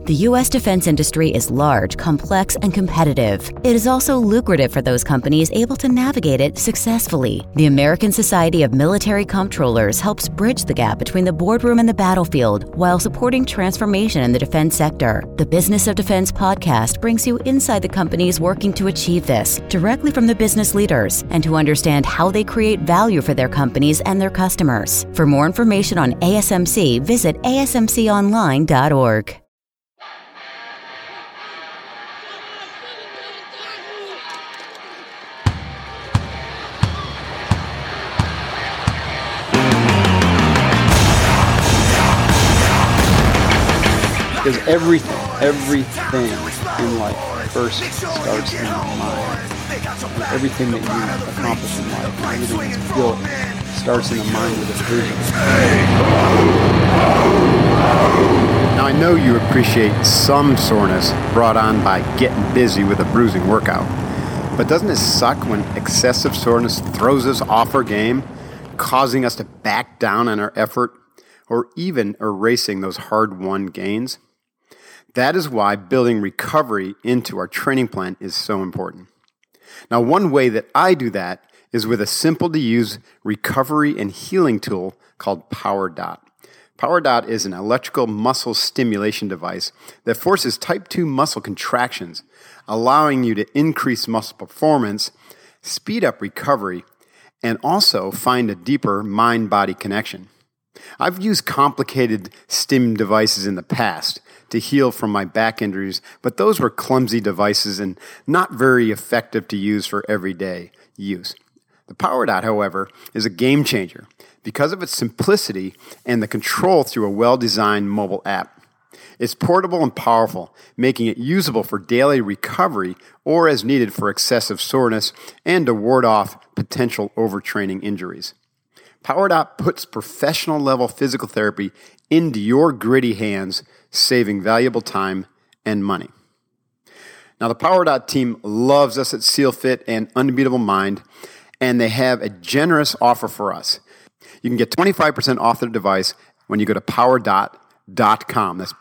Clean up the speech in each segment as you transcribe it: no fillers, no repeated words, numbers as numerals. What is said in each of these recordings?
The U.S. defense industry is large, complex, and competitive. It is also lucrative for those companies able to navigate it successfully. The American Society of Military Comptrollers helps bridge the gap between the boardroom and the battlefield while supporting transformation in the defense sector. The Business of Defense podcast brings you inside the companies working to achieve this, directly from the business leaders, and to understand how they create value for their companies and their customers. For more information on ASMC, visit asmconline.org. Because everything in life first starts in the mind. Everything that you accomplish in life, everything that's built, starts in the mind with a vision. Now I know you appreciate some soreness brought on by getting busy with a bruising workout. But doesn't it suck when excessive soreness throws us off our game, causing us to back down on our effort, or even erasing those hard-won gains? That is why building recovery into our training plan is so important. Now, one way that I do that is with a simple-to-use recovery and healing tool called PowerDot. PowerDot is an electrical muscle stimulation device that forces type 2 muscle contractions, allowing you to increase muscle performance, speed up recovery, and also find a deeper mind-body connection. I've used complicated stim devices in the past to heal from my back injuries, but those were clumsy devices and not very effective to use for everyday use. The PowerDot, however, is a game changer because of its simplicity and the control through a well-designed mobile app. It's portable and powerful, making it usable for daily recovery or as needed for excessive soreness and to ward off potential overtraining injuries. PowerDot puts professional-level physical therapy into your gritty hands, saving valuable time and money. Now, the PowerDot team loves us at SealFit and Unbeatable Mind, and they have a generous offer for us. You can get 25% off their device when you go to powerdot.com. That's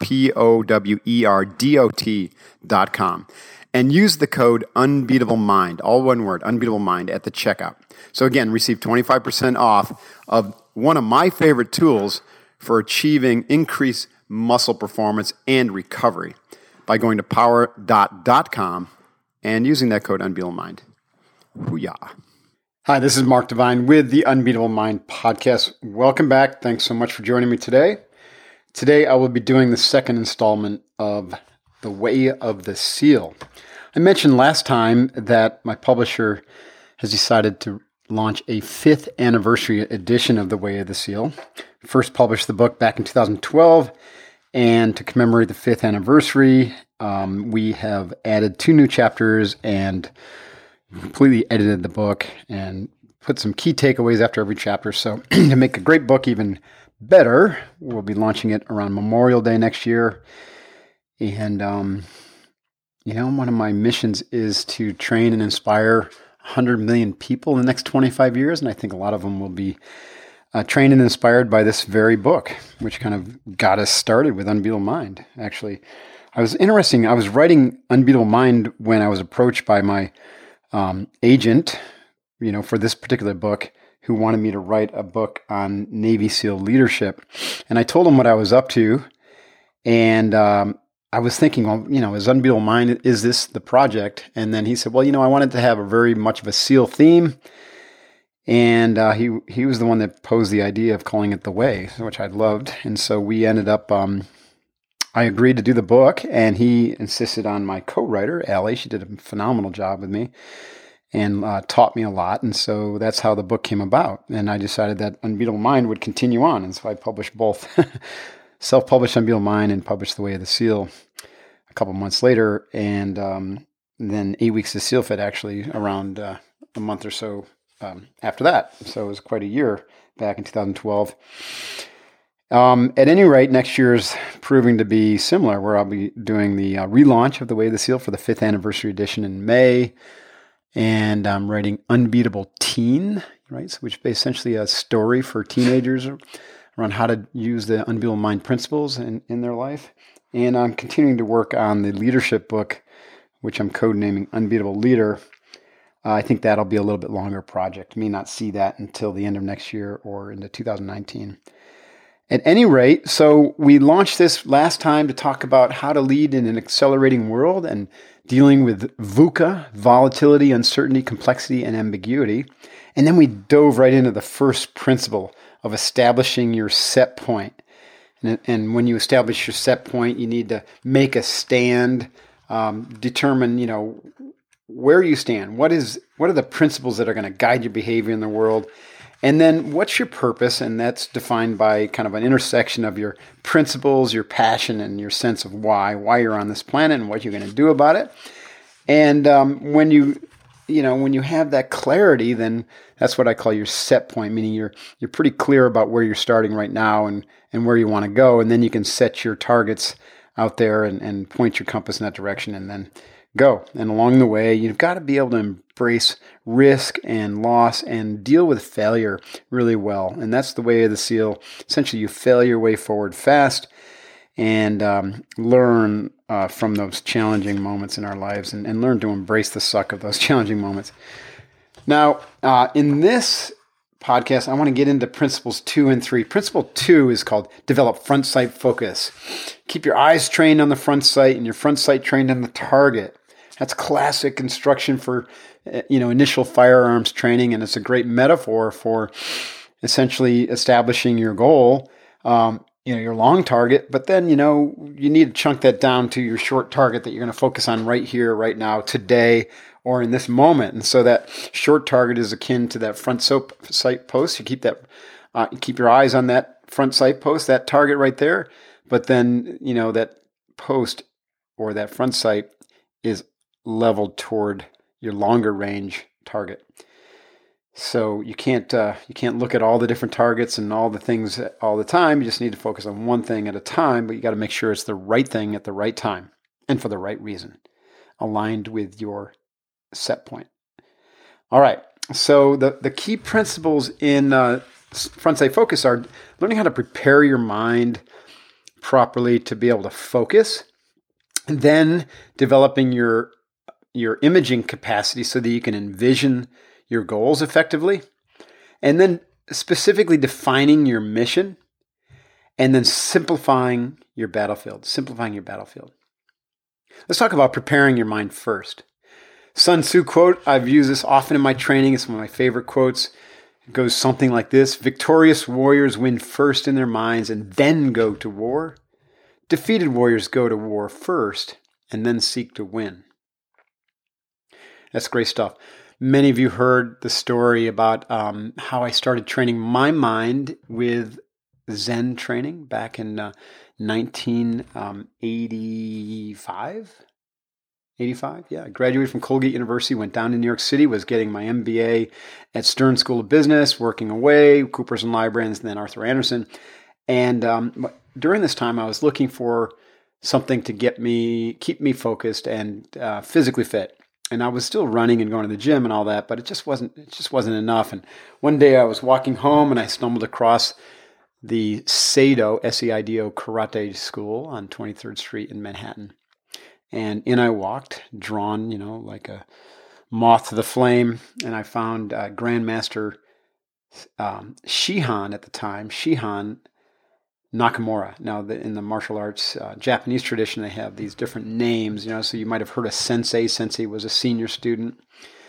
POWERDOT.com. And use the code UNBEATABLEMIND, all one word, Unbeatable Mind, at the checkout. So again, receive 25% off of one of my favorite tools for achieving increased muscle performance and recovery by going to powerdot.com and using that code Unbeatable Mind. Hoo-yah. Hi, this is Mark Divine with the Unbeatable Mind podcast. Welcome back. Thanks so much for joining me today. Today I will be doing the second installment of The Way of the Seal. I mentioned last time that my publisher has decided to launch a 5th anniversary edition of The Way of the Seal. First published the book back in 2012, and to commemorate the 5th anniversary, we have added 2 new chapters and completely edited the book and put some key takeaways after every chapter. So to make a great book even better, we'll be launching it around Memorial Day next year. And, one of my missions is to train and inspire 100 million people in the next 25 years. And I think a lot of them will be trained and inspired by this very book, which kind of got us started with Unbeatable Mind. Actually, I was writing Unbeatable Mind when I was approached by my agent, for this particular book, who wanted me to write a book on Navy SEAL leadership. And I told him what I was up to. And I was thinking, is Unbeatable Mind, is this the project? And then he said, I wanted to have a very much of a SEAL theme. And he was the one that posed the idea of calling it The Way, which I loved. And so we ended up, I agreed to do the book, and he insisted on my co-writer, Allie. She did a phenomenal job with me and taught me a lot. And so that's how the book came about. And I decided that Unbeatable Mind would continue on. And so I published both, self-published Unbeatable Mind and published The Way of the SEAL a couple months later. And then 8 weeks to SealFit, actually, around a month or so after that. So it was quite a year back in 2012. At any rate, next year's proving to be similar, where I'll be doing the relaunch of The Way of the SEAL for the 5th anniversary edition in May. And I'm writing Unbeatable Teen, right? So which is essentially a story for teenagers around how to use the Unbeatable Mind principles in their life. and I'm continuing to work on the leadership book, which I'm codenaming Unbeatable Leader. I think that'll be a little bit longer project. May not see that until the end of next year or into 2019. At any rate, so we launched this last time to talk about how to lead in an accelerating world and dealing with VUCA, volatility, uncertainty, complexity, and ambiguity. And then we dove right into the first principle of establishing your set point. And when you establish your set point, you need to make a stand, determine, where you stand. What are the principles that are going to guide your behavior in the world? And then what's your purpose? And that's defined by kind of an intersection of your principles, your passion, and your sense of why you're on this planet and what you're going to do about it. And when you have that clarity, then that's what I call your set point, meaning you're pretty clear about where you're starting right now and where you want to go. And then you can set your targets out there and point your compass in that direction and then go. And along the way, you've got to be able to embrace risk and loss and deal with failure really well. And that's the way of the SEAL. Essentially, you fail your way forward fast and learn from those challenging moments in our lives and learn to embrace the suck of those challenging moments. Now, in this podcast, I want to get into principles 2 and 3. Principle 2 is called develop front sight focus. Keep your eyes trained on the front sight and your front sight trained on the target. That's classic instruction for, initial firearms training, and it's a great metaphor for essentially establishing your goal, your long target, but then, you need to chunk that down to your short target that you're going to focus on right here, right now, today, or in this moment. And so that short target is akin to that front sight post. You keep that, keep your eyes on that front sight post, that target right there. But then, that post or that front sight is leveled toward your longer range target. So you can't look at all the different targets and all the things all the time. You just need to focus on one thing at a time, but you got to make sure it's the right thing at the right time and for the right reason, aligned with your set point. All right. So the key principles in front sight focus are learning how to prepare your mind properly to be able to focus, and then developing your imaging capacity so that you can envision your goals effectively, and then specifically defining your mission, and then simplifying your battlefield. Let's talk about preparing your mind first. Sun Tzu quote, I've used this often in my training. It's one of my favorite quotes. It goes something like this: victorious warriors win first in their minds and then go to war. Defeated warriors go to war first and then seek to win. That's great stuff. Many of you heard the story about how I started training my mind with Zen training back in 1985. 85, yeah. I graduated from Colgate University, went down to New York City, was getting my MBA at Stern School of Business, working away, Coopers and Lybrand, and then Arthur Andersen. And during this time, I was looking for something to keep me focused and physically fit. And I was still running and going to the gym and all that, but it just wasn't enough. And one day I was walking home and I stumbled across the Seido, S-E-I-D-O karate school on 23rd Street in Manhattan. And in I walked, drawn, like a moth to the flame. And I found Grandmaster Shihan at the time, Shihan Nakamura. Now, in the martial arts Japanese tradition, they have these different names, so you might have heard of sensei. Sensei was a senior student.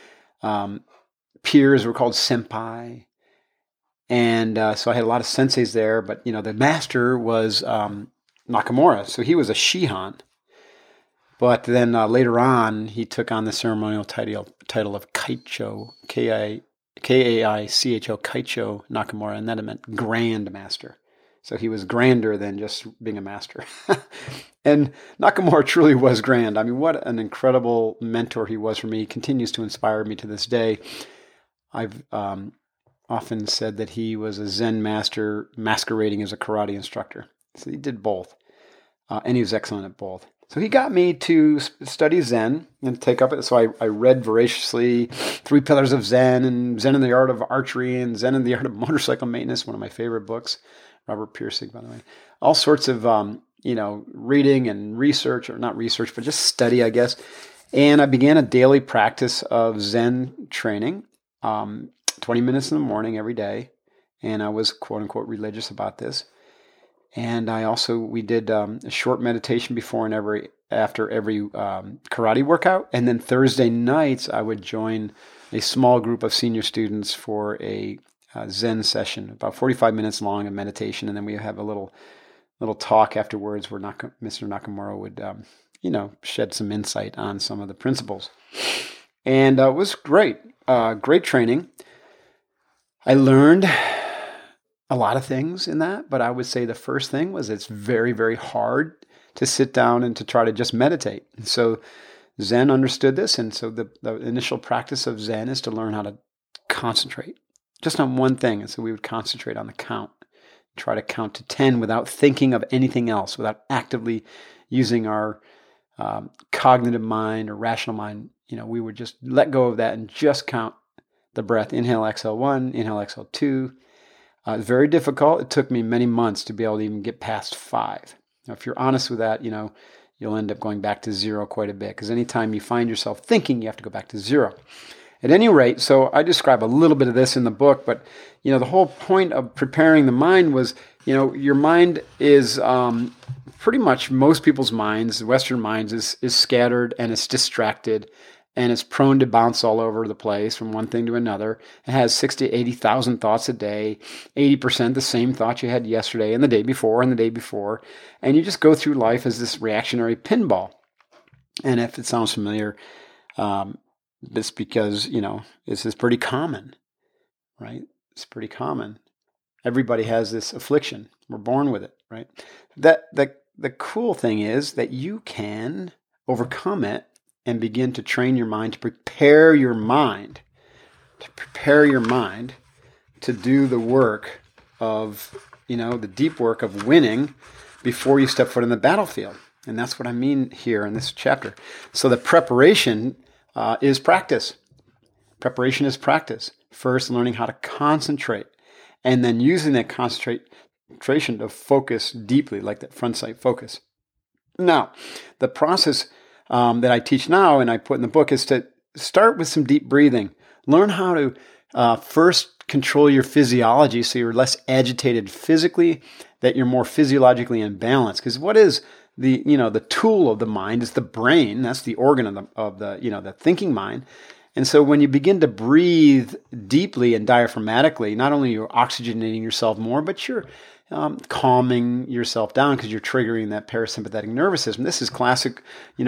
Peers were called senpai. And so I had a lot of senseis there, but, the master was Nakamura, so he was a Shihan. But then later on, he took on the ceremonial title of Kaicho, K-A-I-C-H-O, Kaicho Nakamura, and that meant Grand Master. So he was grander than just being a master. And Nakamura truly was grand. I mean, what an incredible mentor he was for me. He continues to inspire me to this day. I've often said that he was a Zen master masquerading as a karate instructor. So he did both. And he was excellent at both. So he got me to study Zen and take up it. So I read voraciously 3 Pillars of Zen and Zen in the Art of Archery and Zen in the Art of Motorcycle Maintenance, one of my favorite books. Robert Pirsig, by the way. All sorts of reading and research, or not research, but just study, I guess. And I began a daily practice of Zen training, 20 minutes in the morning every day. And I was quote unquote religious about this. And we did a short meditation before and after every karate workout. And then Thursday nights, I would join a small group of senior students for a Zen session, about 45 minutes long of meditation. And then we have a little talk afterwards where Mr. Nakamura would, shed some insight on some of the principles. And it was great, great training. I learned a lot of things in that, but I would say the first thing was it's very, very hard to sit down and to try to just meditate. And so Zen understood this, and so the initial practice of Zen is to learn how to concentrate just on one thing. And so we would concentrate on the count, try to count to 10 without thinking of anything else, without actively using our cognitive mind or rational mind. We would just let go of that and just count the breath. Inhale, exhale 1, inhale, exhale 2. It's very difficult. It took me many months to be able to even get past 5. Now, if you're honest with that, you'll end up going back to 0 quite a bit, because anytime you find yourself thinking, you have to go back to 0. At any rate, so I describe a little bit of this in the book, but the whole point of preparing the mind was, your mind is pretty much most people's minds, Western minds, is scattered and it's distracted. And it's prone to bounce all over the place from one thing to another. It has 60,000 to 80,000 thoughts a day, 80% the same thoughts you had yesterday and the day before and the day before. And you just go through life as this reactionary pinball. And if it sounds familiar, it's because, this is pretty common, right? It's pretty common. Everybody has this affliction. We're born with it, right? The cool thing is that you can overcome it and begin to train your mind, to prepare your mind to do the work of, the deep work of winning before you step foot in the battlefield. And that's what I mean here in this chapter. So the preparation is practice. Preparation is practice. First, learning how to concentrate, and then using that concentration to focus deeply, like that front sight focus. Now, the process that I teach now and I put in the book is to start with some deep breathing. Learn how to first control your physiology so you're less agitated physically, that you're more physiologically in balance. Because what is the tool of the mind is the brain. That's the organ of the thinking mind. And so when you begin to breathe deeply and diaphragmatically, not only you're oxygenating yourself more, but you're calming yourself down because you're triggering that parasympathetic nervous system. This is classic,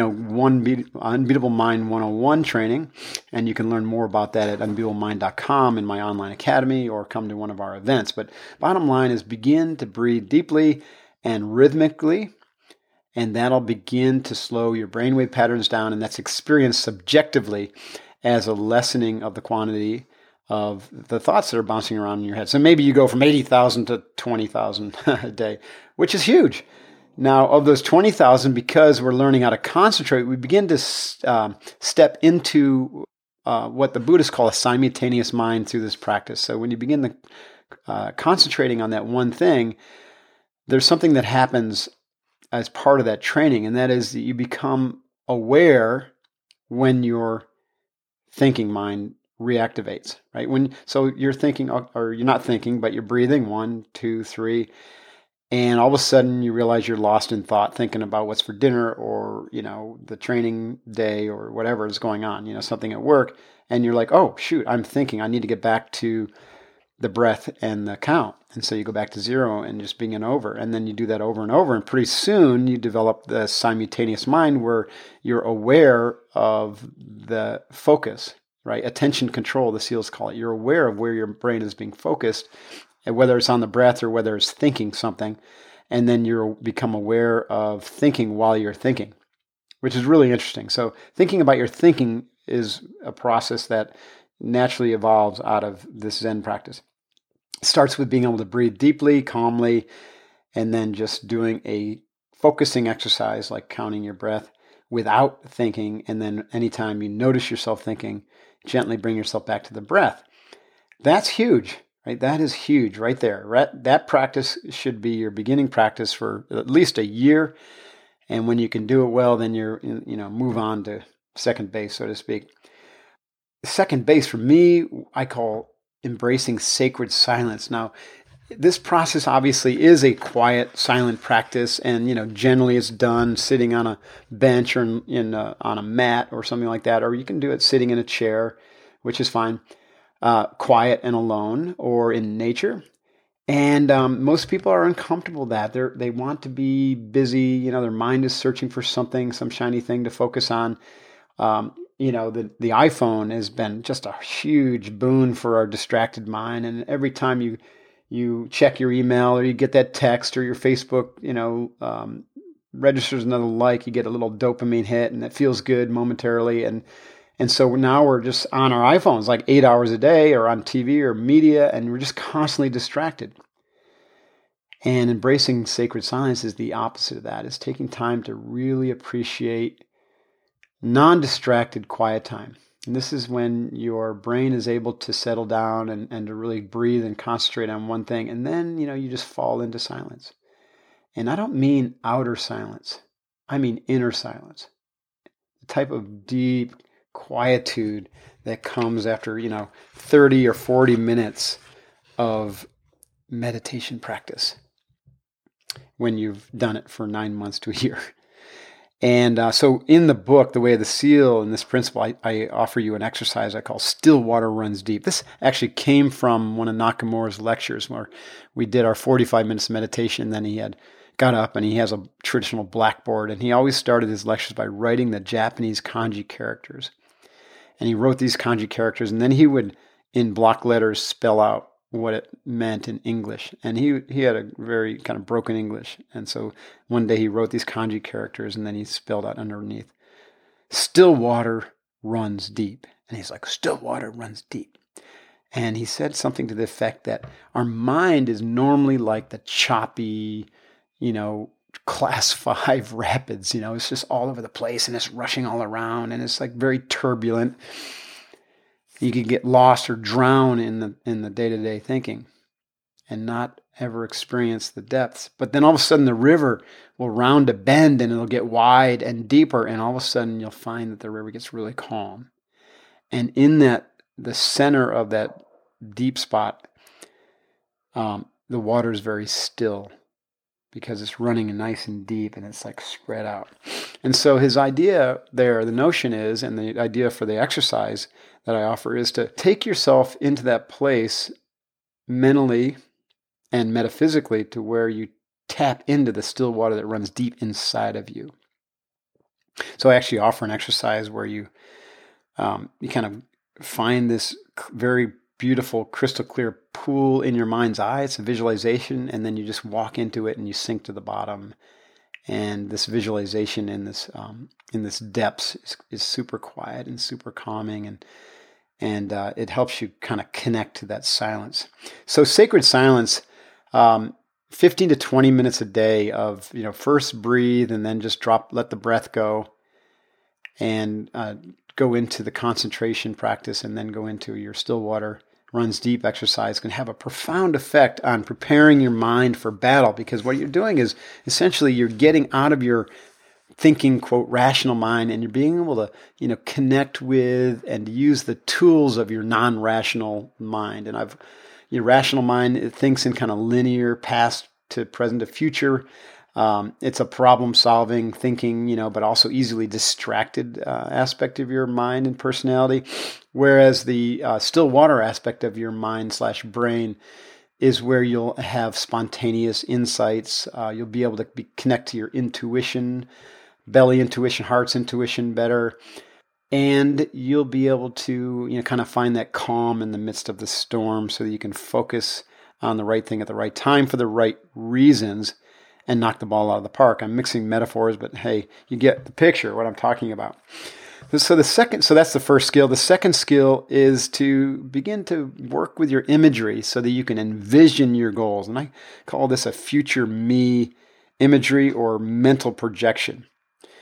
Unbeatable Mind 101 training, and you can learn more about that at unbeatablemind.com in my online academy, or come to one of our events. But bottom line is, begin to breathe deeply and rhythmically, and that'll begin to slow your brainwave patterns down, and that's experienced subjectively as a lessening of the quantity of the thoughts that are bouncing around in your head. So maybe you go from 80,000 to 20,000 a day, which is huge. Now, of those 20,000, because we're learning how to concentrate, we begin to step into what the Buddhists call a simultaneous mind through this practice. So when you begin concentrating on that one thing, there's something that happens as part of that training, and that is that you become aware when your thinking mind reactivates, right? So you're thinking, or you're not thinking, but you're breathing 1, 2, 3, and all of a sudden you realize you're lost in thought, thinking about what's for dinner, or the training day, or whatever is going on, something at work, and you're like, oh shoot, I'm thinking, I need to get back to the breath and the count. And so you go back to 0 and just begin over, and then you do that over and over, and pretty soon you develop the simultaneous mind where you're aware of the focus. Right? Attention control, the SEALs call it. You're aware of where your brain is being focused, and whether it's on the breath or whether it's thinking something. And then you become aware of thinking while you're thinking, which is really interesting. So thinking about your thinking is a process that naturally evolves out of this Zen practice. It starts with being able to breathe deeply, calmly, and then just doing a focusing exercise like counting your breath without thinking. And then anytime you notice yourself thinking, gently bring yourself back to the breath. That's huge, right? That is huge right there. That practice should be your beginning practice for at least a year. And when you can do it well, then move on to second base, so to speak. Second base for me, I call embracing sacred silence. Now, this process obviously is a quiet, silent practice, and generally it's done sitting on a bench or on a mat or something like that, or you can do it sitting in a chair, which is fine, quiet and alone, or in nature. And most people are uncomfortable with that. They want to be busy. Their mind is searching for something, some shiny thing to focus on. The iPhone has been just a huge boon for our distracted mind. And every time you check your email or you get that text or your Facebook, registers another like, you get a little dopamine hit and it feels good momentarily. And so now we're just on our iPhones like 8 hours a day or on TV or media, and we're just constantly distracted. And embracing sacred silence is the opposite of that. It's taking time to really appreciate non-distracted quiet time. And this is when your brain is able to settle down and to really breathe and concentrate on one thing. And then, you just fall into silence. And I don't mean outer silence. I mean inner silence. The type of deep quietude that comes after, 30 or 40 minutes of meditation practice when you've done it for 9 months to a year. And so in the book, The Way of the Seal, in this principle, I offer you an exercise I call Still Water Runs Deep. This actually came from one of Nakamura's lectures where we did our 45 minutes of meditation, and then he had got up and he has a traditional blackboard, and he always started his lectures by writing the Japanese kanji characters. And he wrote these kanji characters, and then he would, in block letters, spell out what it meant in English. And he had a very kind of broken English. And so one day he wrote these kanji characters, and then he spelled out underneath, still water runs deep. And he's like, still water runs deep. And he said something to the effect that our mind is normally like the choppy, class 5 rapids, it's just all over the place and it's rushing all around and it's like very turbulent. You could get lost or drown in the day-to-day thinking and not ever experience the depths. But then all of a sudden the river will round a bend and it'll get wide and deeper, and all of a sudden you'll find that the river gets really calm. And in the center of that deep spot, the water is very still, because it's running nice and deep and it's like spread out. And so his idea there, the notion is, and the idea for the exercise that I offer is to take yourself into that place mentally and metaphysically to where you tap into the still water that runs deep inside of you. So I actually offer an exercise where you kind of find this very beautiful, crystal clear pool in your mind's eye. It's a visualization, and then you just walk into it and you sink to the bottom. And this visualization in this depths is super quiet and super calming, and it helps you kind of connect to that silence. So sacred silence, 15 to 20 minutes a day of first breathe and then just let the breath go, and go into the concentration practice, and then go into your still water runs deep exercise can have a profound effect on preparing your mind for battle, because what you're doing is essentially you're getting out of your thinking, quote, rational mind, and you're being able to, connect with and use the tools of your non-rational mind. And your rational mind, it thinks in kind of linear past to present to future. It's a problem-solving thinking, but also easily distracted aspect of your mind and personality. Whereas the still water aspect of your mind/brain is where you'll have spontaneous insights. You'll be able to connect to your intuition, belly intuition, heart's intuition better. And you'll be able to, kind of find that calm in the midst of the storm so that you can focus on the right thing at the right time for the right reasons and knock the ball out of the park. I'm mixing metaphors, but hey, you get the picture, what I'm talking about. So that's the first skill. The second skill is to begin to work with your imagery so that you can envision your goals. And I call this a future me imagery or mental projection.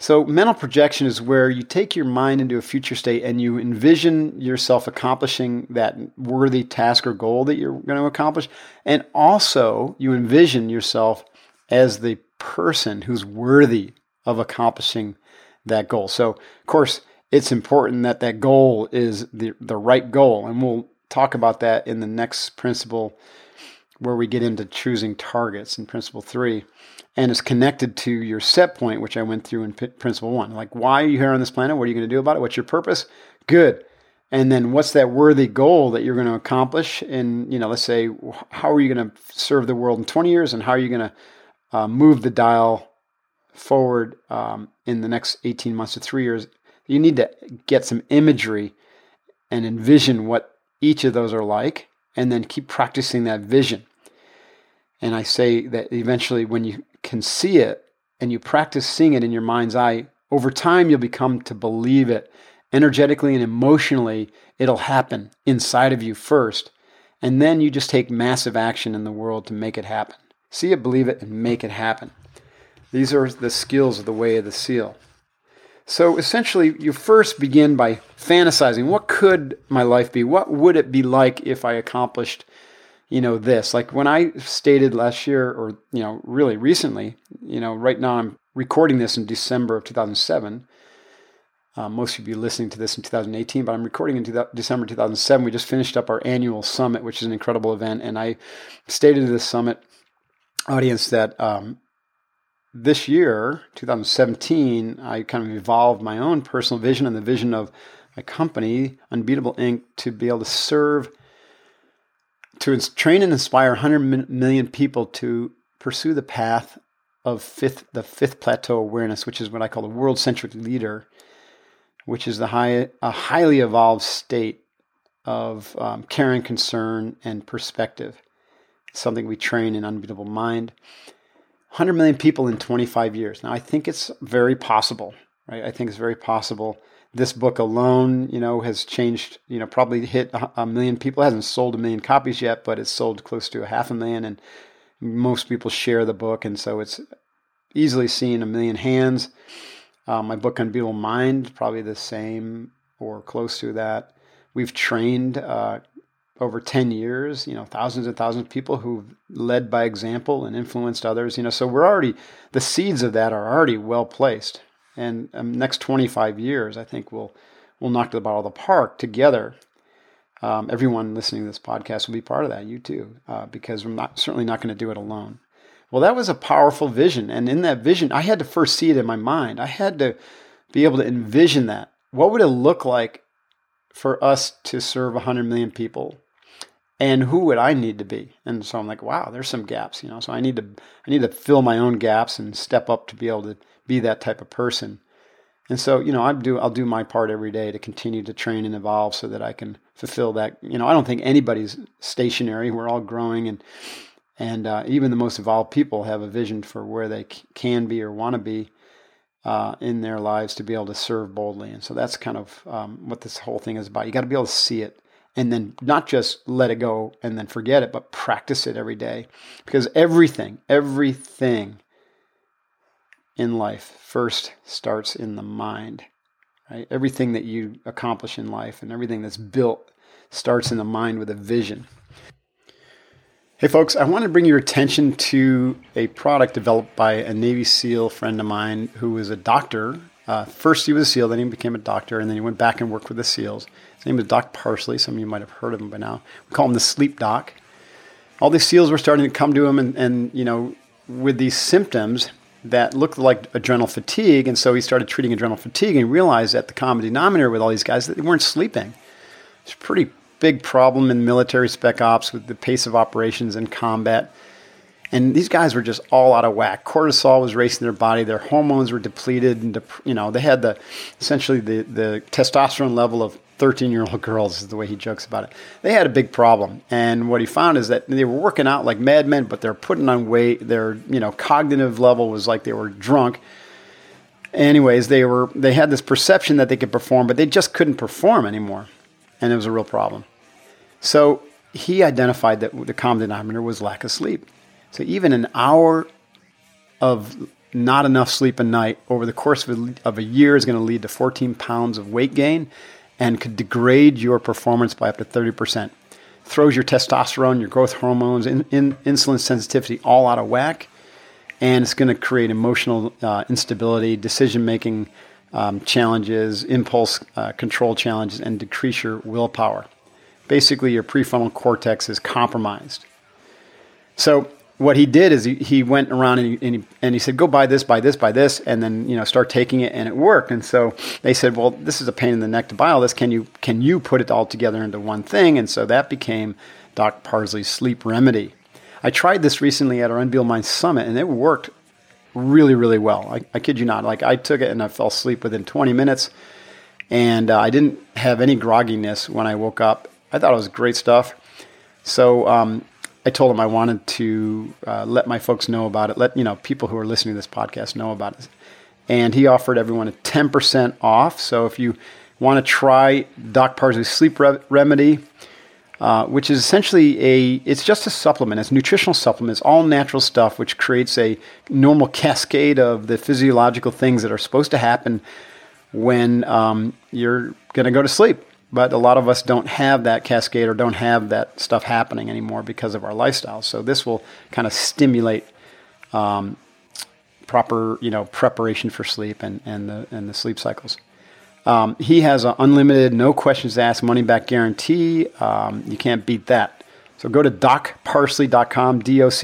So mental projection is where you take your mind into a future state and you envision yourself accomplishing that worthy task or goal that you're going to accomplish. And also you envision yourself as the person who's worthy of accomplishing that goal. So, of course, it's important that that goal is the right goal. And we'll talk about that in the next principle where we get into choosing targets in principle 3. And it's connected to your set point, which I went through in principle 1. Like, why are you here on this planet? What are you going to do about it? What's your purpose? Good. And then what's that worthy goal that you're going to accomplish? And, let's say, how are you going to serve the world in 20 years? And how are you going to move the dial forward in the next 18 months to 3 years? You need to get some imagery and envision what each of those are like, and then keep practicing that vision. And I say that eventually when you can see it and you practice seeing it in your mind's eye, over time you'll become to believe it. Energetically and emotionally, it'll happen inside of you first. And then you just take massive action in the world to make it happen. See it, believe it, and make it happen. These are the skills of the way of the seal. So essentially, you first begin by fantasizing. What could my life be? What would it be like if I accomplished this? Like when I stated last year, or, really recently, right now I'm recording this in December of 2007. Most of you listening to this in 2018, but I'm recording in December 2007. We just finished up our annual summit, which is an incredible event. And I stated to the summit audience that this year, 2017, I kind of evolved my own personal vision and the vision of my company, Unbeatable Inc., to be able to serve, to train and inspire 100 million people to pursue the path of the fifth plateau awareness, which is what I call the world-centric leader, which is a highly evolved state of caring, concern, and perspective. It's something we train in Unbeatable Mind. 100 million people in 25 years. Now, I think it's very possible, right? I think it's very possible. This book alone, has changed, probably hit 1 million people. It hasn't sold 1 million copies yet, but it's sold close to 500,000, and most people share the book, and so it's easily seen 1 million hands. My book, Unbeatable Mind, probably the same or close to that. We've trained over 10 years, thousands and thousands of people who've led by example and influenced others, so the seeds of that are already well placed. And next 25 years, I think we'll knock it out of the park together. Everyone listening to this podcast will be part of that, you too, because we're certainly not going to do it alone. Well, that was a powerful vision. And in that vision, I had to first see it in my mind. I had to be able to envision that. What would it look like for us to serve 100 million people? And who would I need to be? And so I'm like, wow, there's some gaps, So I need to fill my own gaps and step up to be able to be that type of person. And so, I'll do my part every day to continue to train and evolve so that I can fulfill that. I don't think anybody's stationary. We're all growing, and even the most evolved people have a vision for where they can be or want to be in their lives to be able to serve boldly. And so that's kind of what this whole thing is about. You got to be able to see it. And then not just let it go and then forget it, but practice it every day. Because everything in life first starts in the mind, right? Everything that you accomplish in life and everything that's built starts in the mind with a vision. Hey folks, I want to bring your attention to a product developed by a Navy SEAL friend of mine who was a doctor. First he was a SEAL, then he became a doctor, and then he went back and worked with the SEALs. His name is Doc Parsley. Some of you might have heard of him by now. We call him the Sleep Doc. All these SEALs were starting to come to him and with these symptoms that looked like adrenal fatigue, and so he started treating adrenal fatigue and realized that the common denominator with all these guys that they weren't sleeping. It's a pretty big problem in military spec ops with the pace of operations and combat. And these guys were just all out of whack. Cortisol was racing their body. Their hormones were depleted. And they had essentially the testosterone level of 13-year-old girls, is the way he jokes about it. They had a big problem. And what he found is that they were working out like madmen, but they're putting on weight. Their cognitive level was like they were drunk. Anyways, they had this perception that they could perform, but they just couldn't perform anymore. And it was a real problem. So he identified that the common denominator was lack of sleep. So even an hour of not enough sleep a night over the course of a year is going to lead to 14 pounds of weight gain and could degrade your performance by up to 30%. Throws your testosterone, your growth hormones, insulin sensitivity all out of whack, and it's going to create emotional instability, decision-making challenges, impulse control challenges, and decrease your willpower. Basically, your prefrontal cortex is compromised. So what he did is he went around and he said, go buy this, and then start taking it, and it worked. And so they said, well, this is a pain in the neck to buy all this. Can you put it all together into one thing? And so that became Doc Parsley's Sleep Remedy. I tried this recently at our Unbeatable Mind Summit, and it worked really, really well. I kid you not. Like, I took it and I fell asleep within 20 minutes, and I didn't have any grogginess when I woke up. I thought it was great stuff. So I told him I wanted to let my folks know about it, let people who are listening to this podcast know about it. And he offered everyone a 10% off. So if you want to try Doc Parsley's Sleep Remedy, which is essentially it's just a supplement. It's a nutritional supplement. It's all natural stuff, which creates a normal cascade of the physiological things that are supposed to happen when you're going to go to sleep. But a lot of us don't have that cascade or don't have that stuff happening anymore because of our lifestyle. So this will kind of stimulate proper, preparation for sleep and the sleep cycles. He has an unlimited, no questions asked, money back guarantee. You can't beat that. So go to docparsley.com,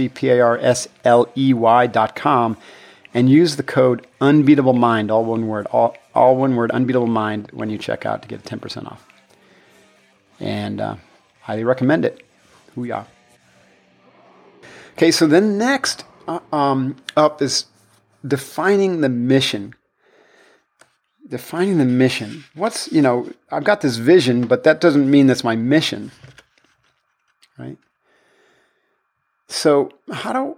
DOCPARSLEY.com, and use the code Unbeatable Mind, all one word, all one word, Unbeatable Mind, when you check out to get 10% off. And highly recommend it. Hoo-yah. Okay, so then next up is defining the mission. Defining the mission. I've got this vision, but that doesn't mean that's my mission, right? So how do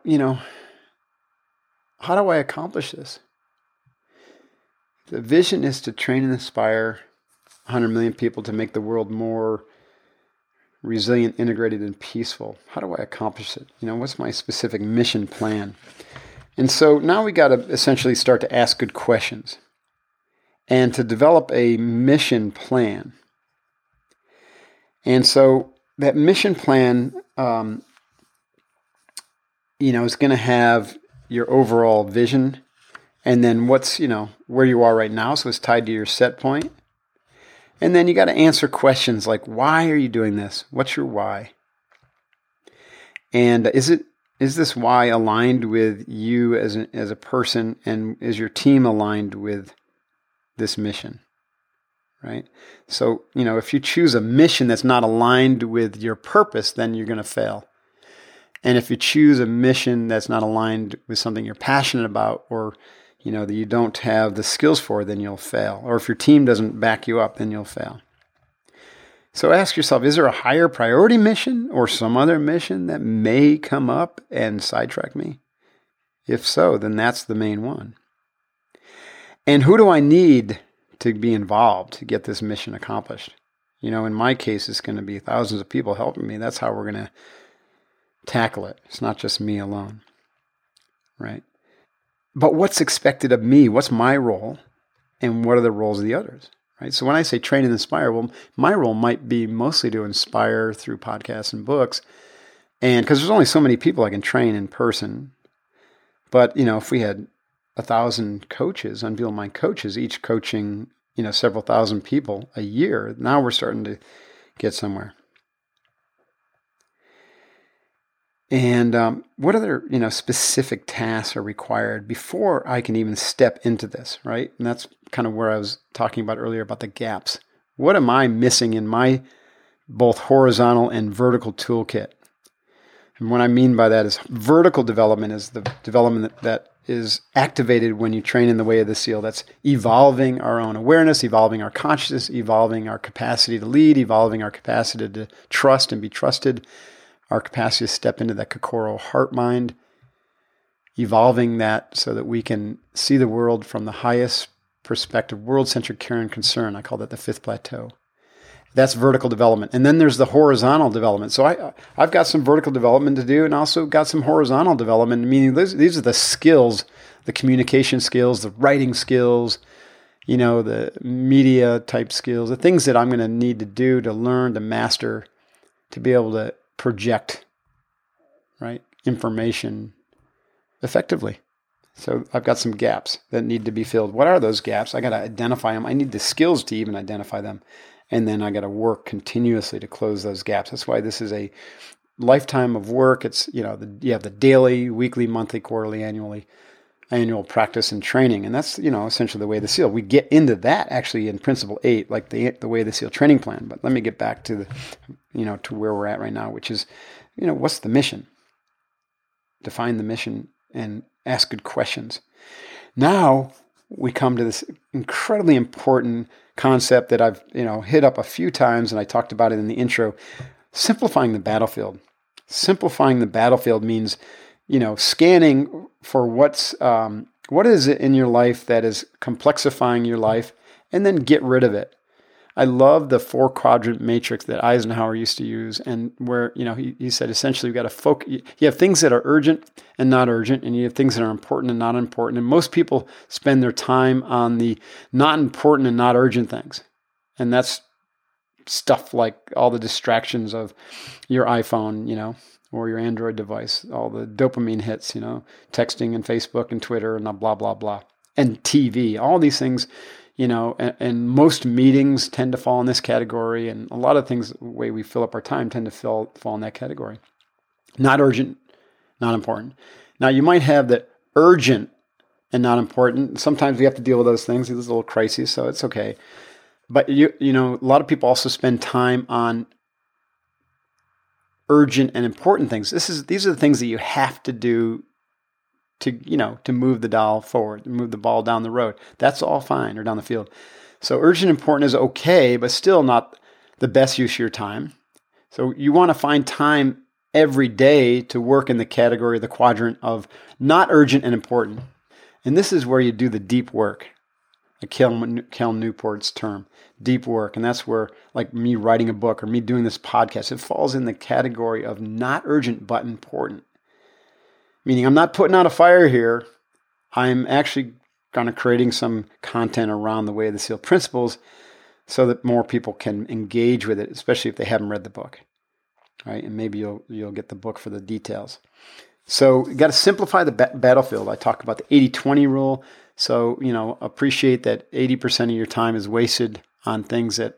I accomplish this? The vision is to train and inspire 100 million people to make the world more resilient, integrated, and peaceful. How do I accomplish it? What's my specific mission plan? And so now we got to essentially start to ask good questions and to develop a mission plan. And so that mission plan, is going to have your overall vision, and then what's, where you are right now. So it's tied to your set point. And then you got to answer questions like, why are you doing this? What's your why? And is this why aligned with you as a person, and is your team aligned with this mission? Right? So, if you choose a mission that's not aligned with your purpose, then you're going to fail. And if you choose a mission that's not aligned with something you're passionate about, or that you don't have the skills for, then you'll fail. Or if your team doesn't back you up, then you'll fail. So ask yourself, is there a higher priority mission or some other mission that may come up and sidetrack me? If so, then that's the main one. And who do I need to be involved to get this mission accomplished? In my case, it's going to be thousands of people helping me. That's how we're going to tackle it. It's not just me alone, right? But what's expected of me? What's my role? And what are the roles of the others? Right? So when I say train and inspire, well, my role might be mostly to inspire through podcasts and books. And because there's only so many people I can train in person. But, if we had 1,000 coaches, Unbeatable Mind coaches, each coaching, several thousand people a year, now we're starting to get somewhere. And what other, specific tasks are required before I can even step into this, right? And that's kind of where I was talking about earlier about the gaps. What am I missing in my both horizontal and vertical toolkit? And what I mean by that is vertical development is the development that is activated when you train in the way of the SEAL. That's evolving our own awareness, evolving our consciousness, evolving our capacity to lead, evolving our capacity to trust and be trusted, our capacity to step into that Kokoro heart mind, evolving that so that we can see the world from the highest perspective, world-centric care and concern. I call that the fifth plateau. That's vertical development. And then there's the horizontal development. So I've got some vertical development to do and also got some horizontal development, meaning these are the skills the communication skills, the writing skills, the media type skills, the things that I'm going to need to do to learn, to master, to be able to project, right, information effectively. So I've got some gaps that need to be filled. What are those gaps? I got to identify them. I need the skills to even identify them. And then I got to work continuously to close those gaps. That's why this is a lifetime of work. It's, you have the daily, weekly, monthly, quarterly, annual practice and training. And that's, essentially the Way of the SEAL. We get into that actually in Principle 8, like the Way of the SEAL training plan. But let me get back to to where we're at right now, which is, what's the mission? Define the mission and ask good questions. Now we come to this incredibly important concept that I've, hit up a few times, and I talked about it in the intro, simplifying the battlefield. Simplifying the battlefield means, scanning for what is it in your life that is complexifying your life, and then get rid of it. I love the 4-quadrant matrix that Eisenhower used to use, and where, he said essentially you've got to focus. You have things that are urgent and not urgent, and you have things that are important and not important. And most people spend their time on the not important and not urgent things. And that's stuff like all the distractions of your iPhone, or your Android device, all the dopamine hits, texting and Facebook and Twitter and blah, blah, blah. And TV, all these things. And most meetings tend to fall in this category, and a lot of things, the way we fill up our time, tend to fall in that category. Not urgent, not important. Now, you might have the urgent and not important. Sometimes we have to deal with those things. There's a little crisis, so it's okay. But a lot of people also spend time on urgent and important things. These are the things that you have to do to move the dial forward, move the ball down the road. That's all fine, or down the field. So urgent and important is okay, but still not the best use of your time. So you want to find time every day to work in the category, the quadrant of not urgent and important. And this is where you do the deep work, like Cal Newport's term, deep work. And that's where, like me writing a book or me doing this podcast, it falls in the category of not urgent but important. Meaning I'm not putting out a fire here. I'm actually kind of creating some content around the Way of the SEAL principles so that more people can engage with it, especially if they haven't read the book. Right? And maybe you'll get the book for the details. So you got to simplify the battlefield. I talk about the 80-20 rule. So, appreciate that 80% of your time is wasted on things that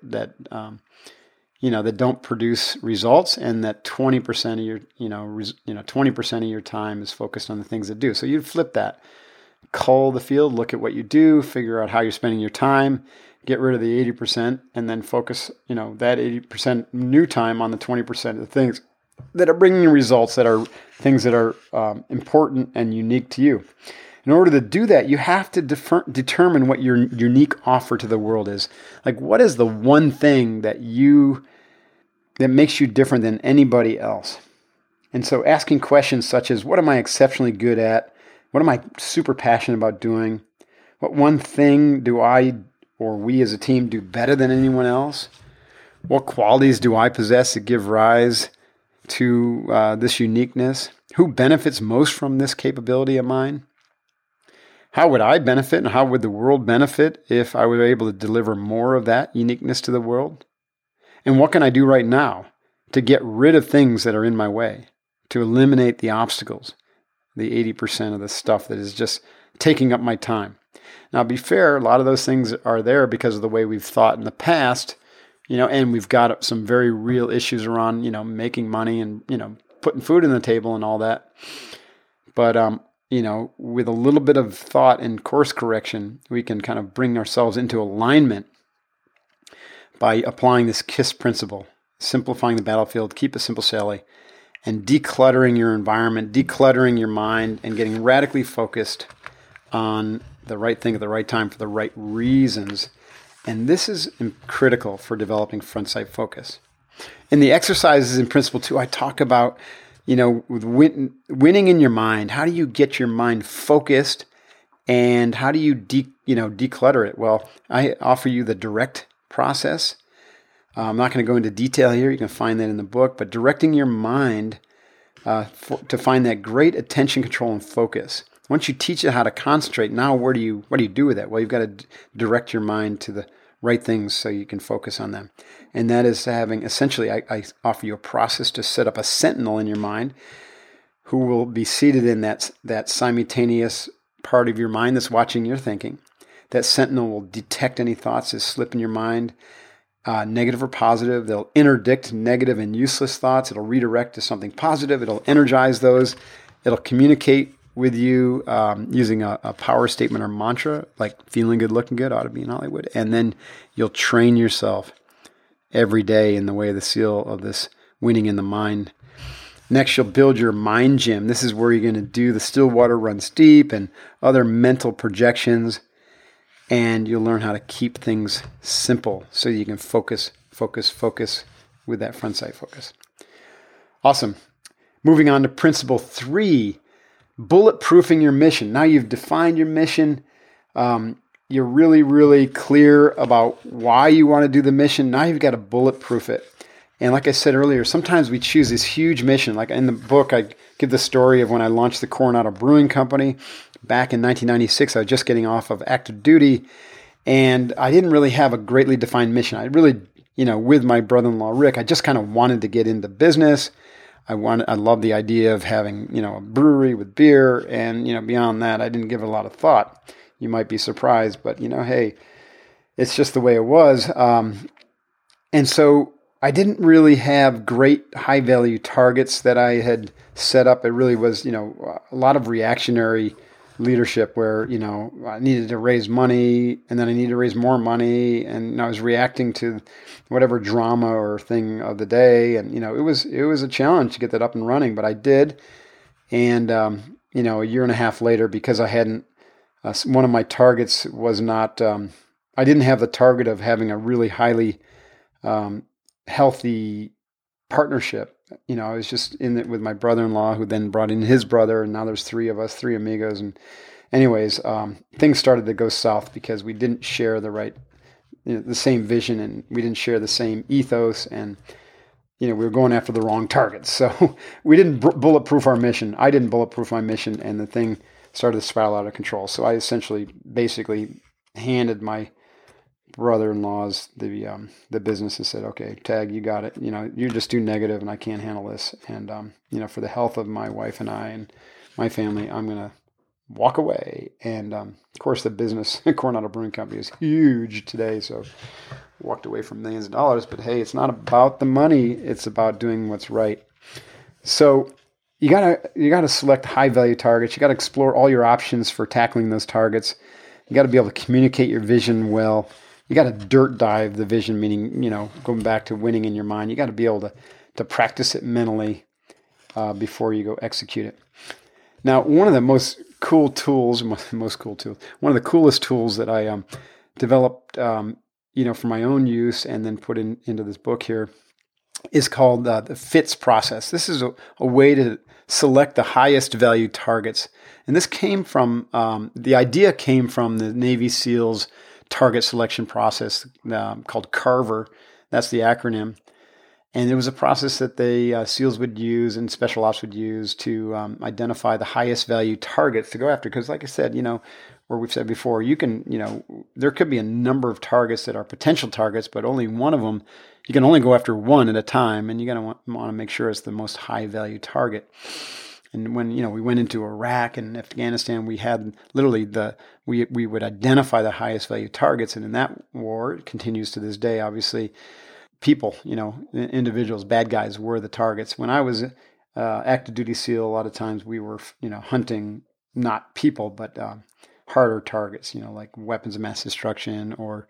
don't produce results, and that 20% of your, 20% of your time is focused on the things that do. So you flip that, cull the field, look at what you do, figure out how you're spending your time, get rid of the 80%, and then focus, that 80% new time on the 20% of the things that are bringing results, that are things that are important and unique to you. In order to do that, you have to determine what your unique offer to the world is. Like, what is the one thing that makes you different than anybody else? And so asking questions such as, what am I exceptionally good at? What am I super passionate about doing? What one thing do I, or we as a team, do better than anyone else? What qualities do I possess that give rise to this uniqueness? Who benefits most from this capability of mine? How would I benefit, and how would the world benefit if I were able to deliver more of that uniqueness to the world? And what can I do right now to get rid of things that are in my way, to eliminate the obstacles, the 80% of the stuff that is just taking up my time? Now, to be fair, a lot of those things are there because of the way we've thought in the past, and we've got some very real issues around, making money and, putting food on the table and all that. But, with a little bit of thought and course correction, we can kind of bring ourselves into alignment by applying this KISS principle, simplifying the battlefield, keep it simple, Sally, and decluttering your environment, decluttering your mind, and getting radically focused on the right thing at the right time for the right reasons. And this is critical for developing front sight focus. In the exercises in Principle 2, I talk about, winning in your mind. How do you get your mind focused, and how do you declutter it? Well, I offer you the direct process. I'm not going to go into detail here. You can find that in the book. But directing your mind to find that great attention, control, and focus. Once you teach it how to concentrate, now what do you do with that? Well, you've got to direct your mind to the right things so you can focus on them. And that is having, essentially, I offer you a process to set up a sentinel in your mind who will be seated in that simultaneous part of your mind that's watching your thinking. That sentinel will detect any thoughts that slip in your mind, negative or positive. They'll interdict negative and useless thoughts. It'll redirect to something positive. It'll energize those. It'll communicate with you using a power statement or mantra, like feeling good, looking good, ought to be in Hollywood. And then you'll train yourself every day in the way of the seal of this winning in the mind. Next, you'll build your mind gym. This is where you're going to do the still water runs deep and other mental projections. And you'll learn how to keep things simple so you can focus with that front sight focus. Awesome. Moving on to principle 3, bulletproofing your mission. Now you've defined your mission. You're really, really clear about why you want to do the mission. Now you've got to bulletproof it. And like I said earlier, sometimes we choose this huge mission. Like in the book, I give the story of when I launched the Coronado Brewing Company. Back in 1996, I was just getting off of active duty, and I didn't really have a greatly defined mission. I really, with my brother-in-law, Rick, I just kind of wanted to get into business. I loved the idea of having, a brewery with beer, and, beyond that, I didn't give it a lot of thought. You might be surprised, but, hey, it's just the way it was. And so I didn't really have great high-value targets that I had set up. It really was, a lot of reactionary leadership where, I needed to raise money and then I needed to raise more money, and I was reacting to whatever drama or thing of the day. And, it was a challenge to get that up and running, but I did. And, a year and a half later, because I hadn't, one of my targets was not, I didn't have the target of having a really highly healthy partnership. I was just in it with my brother-in-law, who then brought in his brother, and now there's 3 of us, 3 amigos. And anyways, things started to go south because we didn't share the same vision, and we didn't share the same ethos, and we were going after the wrong targets. So we didn't bulletproof our mission. I didn't bulletproof my mission, and the thing started to spiral out of control. So I basically handed my brother-in-law's the business and said, okay, Tag, you got it. You're just too negative and I can't handle this. And, for the health of my wife and I and my family, I'm going to walk away. And, of course, the business, Coronado Brewing Company, is huge today. So walked away from millions of dollars. But, hey, it's not about the money. It's about doing what's right. So you gotta select high-value targets. You got to explore all your options for tackling those targets. You got to be able to communicate your vision well. You got to dirt dive the vision, meaning, going back to winning in your mind. You got to be able to practice it mentally before you go execute it. Now, one of the most cool tools, one of the coolest tools that I developed, for my own use and then put into this book here is called the FITS process. This is a way to select the highest value targets. And this came from, the idea came from the Navy SEALs target selection process called CARVER. That's the acronym. And it was a process that the SEALs would use and Special Ops would use to identify the highest value targets to go after. Because like I said, where we've said before, you can, there could be a number of targets that are potential targets, but only one of them, you can only go after one at a time, and you're going to want to make sure it's the most high value target. And when, we went into Iraq and Afghanistan, we had literally we would identify the highest value targets. And in that war, it continues to this day, obviously, people, individuals, bad guys were the targets. When I was active duty SEAL, a lot of times we were, hunting not people, but harder targets, like weapons of mass destruction or,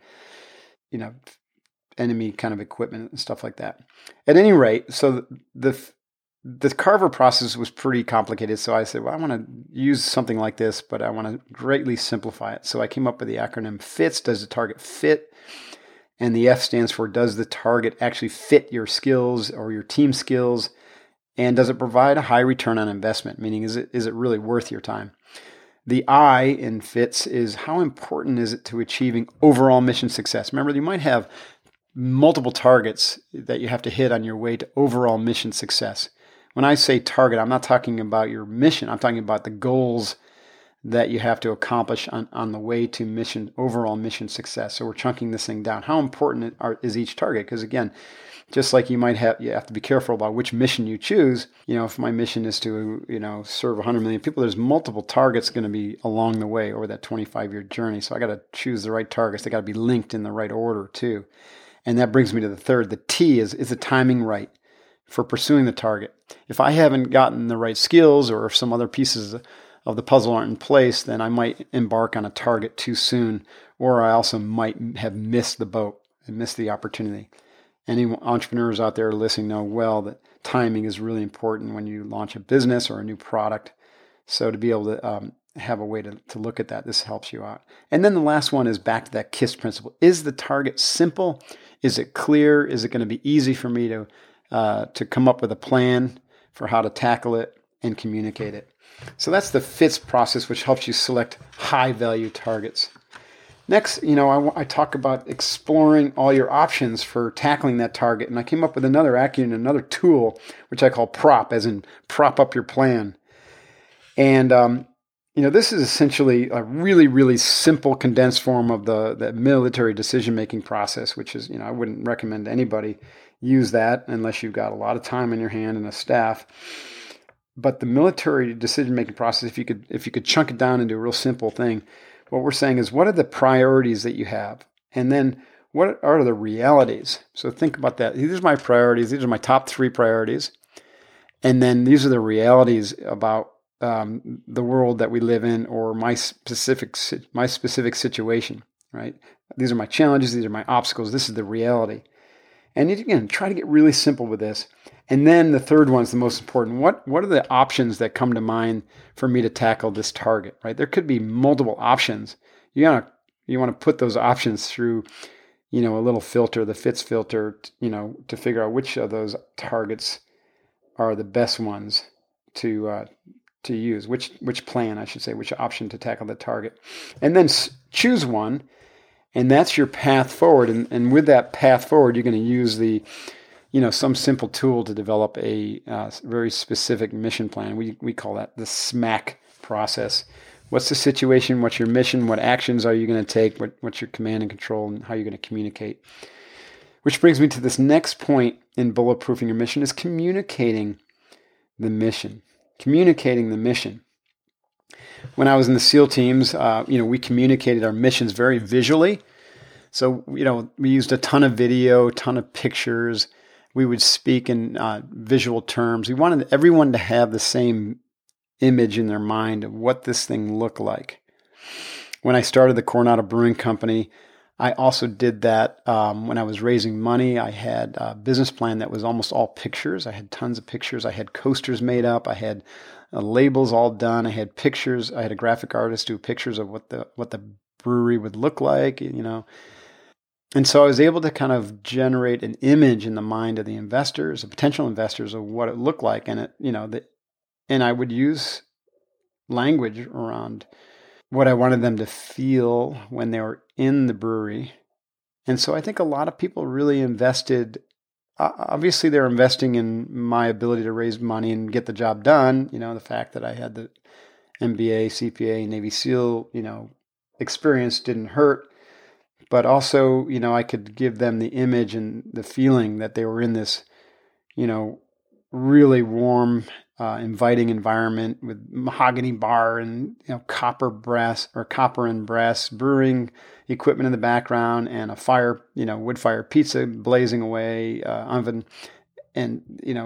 enemy kind of equipment and stuff like that. At any rate, so the Carver process was pretty complicated. So I said, well, I want to use something like this, but I want to greatly simplify it. So I came up with the acronym FITS. Does the target fit? And the F stands for, does the target actually fit your skills or your team skills? And does it provide a high return on investment? Meaning, is it really worth your time? The I in FITS is, how important is it to achieving overall mission success? Remember, you might have multiple targets that you have to hit on your way to overall mission success. When I say target, I'm not talking about your mission. I'm talking about the goals that you have to accomplish on the way to overall mission success. So we're chunking this thing down. How important is each target? Because again, just like you have to be careful about which mission you choose. If my mission is to, serve 100 million people, there's multiple targets going to be along the way over that 25-year journey. So I got to choose the right targets. They got to be linked in the right order too. And that brings me to the third. The T is the timing right for pursuing the target. If I haven't gotten the right skills, or if some other pieces of the puzzle aren't in place, then I might embark on a target too soon, or I also might have missed the boat and missed the opportunity. Any entrepreneurs out there listening know well that timing is really important when you launch a business or a new product. So to be able to have a way to look at that, this helps you out. And then the last one is back to that KISS principle. Is the target simple? Is it clear? Is it going to be easy for me to come up with a plan for how to tackle it and communicate it? So that's the FITS process, which helps you select high-value targets. Next, I talk about exploring all your options for tackling that target. And I came up with another acronym, another tool, which I call PROP, as in prop up your plan. And, this is essentially a really, really simple condensed form of the military decision-making process, which is, I wouldn't recommend anybody use that unless you've got a lot of time in your hand and a staff. But the military decision-making process, if you could chunk it down into a real simple thing, what we're saying is, what are the priorities that you have? And then what are the realities? So think about that. These are my priorities. These are my top 3 priorities. And then these are the realities about the world that we live in, or my specific situation, right? These are my challenges. These are my obstacles. This is the reality. And again, try to get really simple with this. And then the third one is the most important. What are the options that come to mind for me to tackle this target, right? There could be multiple options. You want to put those options through, a little filter, the FITS filter, to figure out which of those targets are the best ones to use, which plan, I should say, which option to tackle the target. And then choose one, and that's your path forward. And with that path forward, you're going to use some simple tool to develop a very specific mission plan. We call that the SMAC process. What's the situation? What's your mission? What actions are you going to take? What's your command and control, and how you're going to communicate? Which brings me to this next point in bulletproofing your mission, is communicating the mission. Communicating the mission. When I was in the SEAL teams, we communicated our missions very visually. So, we used a ton of video, a ton of pictures. We would speak in visual terms. We wanted everyone to have the same image in their mind of what this thing looked like. When I started the Coronado Brewing Company, I also did that when I was raising money. I had a business plan that was almost all pictures. I had tons of pictures. I had coasters made up. I had labels all done. I had pictures. I had a graphic artist do pictures of what the brewery would look like, And so I was able to kind of generate an image in the mind of the investors, the potential investors, of what it looked like. And and I would use language around what I wanted them to feel when they were in the brewery. And so I think a lot of people really invested. Obviously, they're investing in my ability to raise money and get the job done. The fact that I had the MBA, CPA, Navy SEAL, experience didn't hurt. But also, I could give them the image and the feeling that they were in this, really warm, inviting environment with mahogany bar and copper and brass brewing equipment in the background, and a fire, wood fire pizza blazing away, oven, and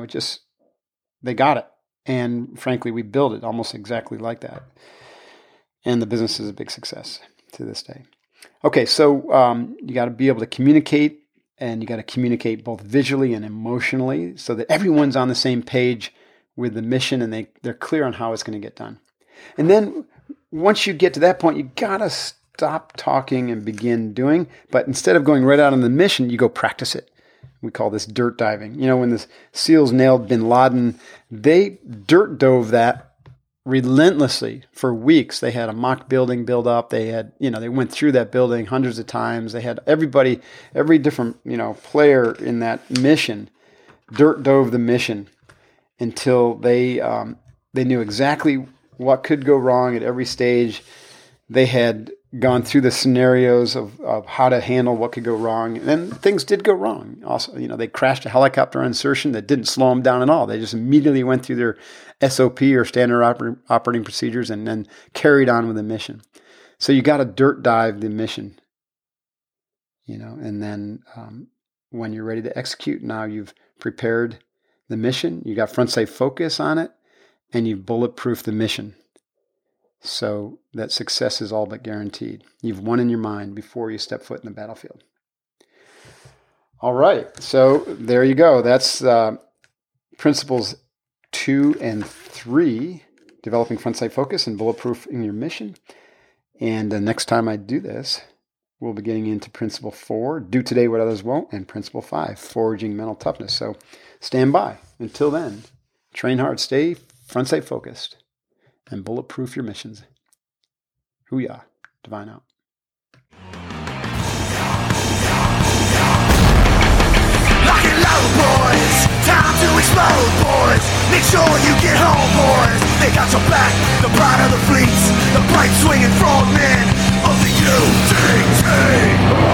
they got it. And frankly, we built it almost exactly like that, and the business is a big success to this day. Okay, so you got to be able to communicate, and you got to communicate both visually and emotionally so that everyone's on the same page with the mission, and they're clear on how it's going to get done. And then once you get to that point, you got to stop talking and begin doing. But instead of going right out on the mission, you go practice it. We call this dirt diving. When the SEALs nailed bin Laden, they dirt dove that relentlessly for weeks. They had a mock building build up. They had, they went through that building hundreds of times. They had every different, player in that mission dirt dove the mission until they knew exactly what could go wrong at every stage. They had gone through the scenarios of how to handle what could go wrong. And then things did go wrong. Also, they crashed a helicopter on insertion that didn't slow them down at all. They just immediately went through their SOP or standard operating procedures and then carried on with the mission. So you got to dirt dive the mission, and then when you're ready to execute, now you've prepared the mission, you got front sight focus on it, and you've bulletproofed the mission. So that success is all but guaranteed. You've won in your mind before you step foot in the battlefield. All right, so there you go. That's principles 2 and 3, developing front sight focus and bulletproofing your mission. And next time I do this, we'll be getting into principle 4, do today what others won't, and principle 5, forging mental toughness. So stand by. Until then, train hard, stay front sight focused, and bulletproof your missions. Hoo-yah, Divine out. Lock and load, boys. Time to explode, boys. Make sure you get home, boys. They got your back, the pride of the fleets, the bright swinging frogmen of the UTC.